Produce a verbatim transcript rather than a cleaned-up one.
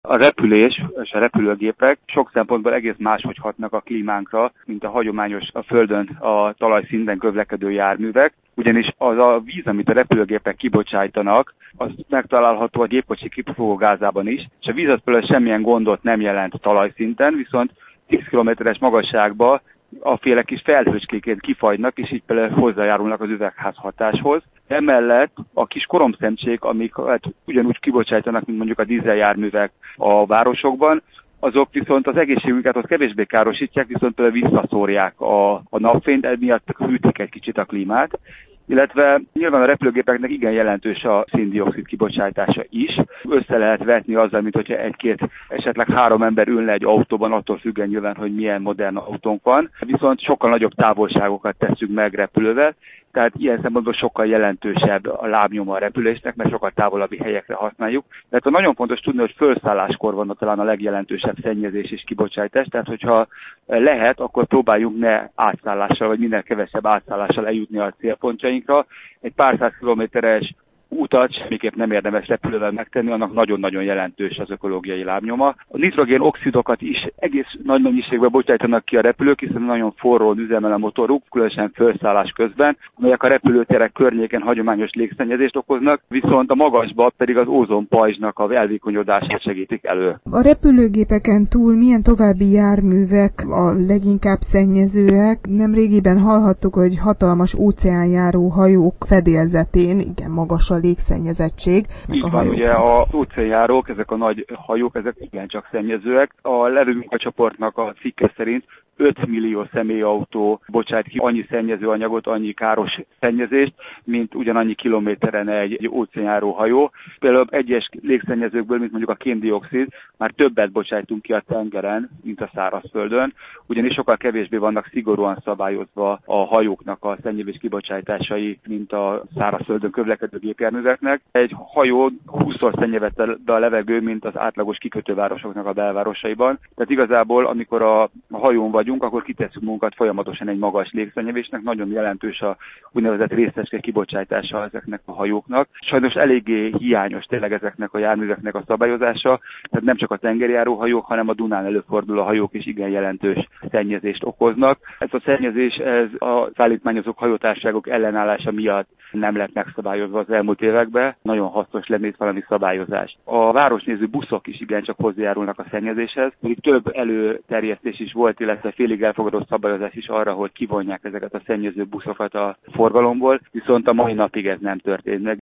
A repülés és a repülőgépek sok szempontból egész máshogy hatnak a klímánkra, mint a hagyományos a Földön a talajszinten közlekedő járművek, ugyanis az a víz, amit a repülőgépek kibocsájtanak, az megtalálható a gépkocsi kipufogógázában is, és a víz az például semmilyen gondot nem jelent talajszinten, viszont tíz kilométeres magasságban a féle kis felhőcskéként kifagynak, és így például hozzájárulnak az üvegházhatáshoz. Emellett a kis koromszemcsék, amik hát, ugyanúgy kibocsájtanak, mint mondjuk a dízeljárművek a városokban, azok viszont az egészségünket az kevésbé károsítják, viszont például visszaszórják a, a napfényt, emiatt hűtik egy kicsit a klímát. Illetve nyilván a repülőgépeknek igen jelentős a szén-dioxid kibocsátása is. Össze lehet vetni azzal, mint hogyha egy-két, esetleg három ember ülne egy autóban, attól függően nyilván, hogy milyen modern autónk van. Viszont sokkal nagyobb távolságokat tesszük meg repülővel, tehát ilyen szempontból sokkal jelentősebb a lábnyoma a repülésnek, mert sokkal távolabbi helyekre használjuk. Tehát nagyon fontos tudni, hogy felszálláskor van talán a legjelentősebb szennyezés és kibocsátás, tehát hogyha lehet, akkor próbáljunk ne átszállással, vagy minél kevesebb átszállással eljutni a célpontjainkra. Egy pár száz kilométeres utat semmiképp nem érdemes repülővel megtenni, annak nagyon-nagyon jelentős az ökológiai lábnyoma. A nitrogén oxidokat is egész nagy mennyiségben bocsájtanak ki a repülők, hiszen nagyon forró üzemel a motoruk, különösen felszállás közben, amelyek a repülőterek környéken hagyományos légszennyezést okoznak, viszont a magasban pedig az ózonpajzsnak a elvékonyodását segítik elő. A repülőgépeken túl milyen további járművek a leginkább szennyezőek? Nemrégiben hallhattuk, hogy hatalmas óceánjáró hajók fedélzetén igen magas a légszennyezettség. Így van, ugye az óceánjárók, ezek a nagy hajók, ezek igencsak szennyezőek. A levegőmunkacsoportnak a cikke szerint öt millió személyautó bocsát ki annyi szennyezőanyagot, annyi káros szennyezést, mint ugyanannyi kilométeren egy, egy óceánjáró hajó. Például egyes légszennyezőkből, mint mondjuk a kén-dioxid, már többet bocsájtunk ki a tengeren, mint a szárazföldön, ugyanis sokkal kevésbé vannak szigorúan szabályozva a hajóknak a szennyezés kibocsátásai, mint a szárazföldön közlekedő gépjárműveknek. Egy hajó húszszor szennyezett a levegő, mint az átlagos kikötővárosoknak a belvárosaiban. Tehát igazából, amikor a, a hajón vagyunk, akkor kitesszük munkat folyamatosan egy magas légszennyezésnek, nagyon jelentős a úgynevezett részecske kibocsátása ezeknek a hajóknak. Sajnos eléggé hiányos tényleg ezeknek a járműveknek a szabályozása, tehát nem csak a tengerjáró hajók, hanem a Dunán előforduló hajók is igen jelentős szennyezést okoznak. Ez a szennyezés ez a szállítmányozók, hajótársaságok ellenállása miatt nem lett megszabályozva az elmúlt években. Nagyon hasznos lenne itt valami szabályozás. A városnéző buszok is igencsak hozzájárulnak a szennyezéshez. Még több előterjesztés is volt, illetve félig elfogadott szabályozás is arra, hogy kivonják ezeket a szennyező buszokat a forgalomból, viszont a mai napig ez nem történt meg.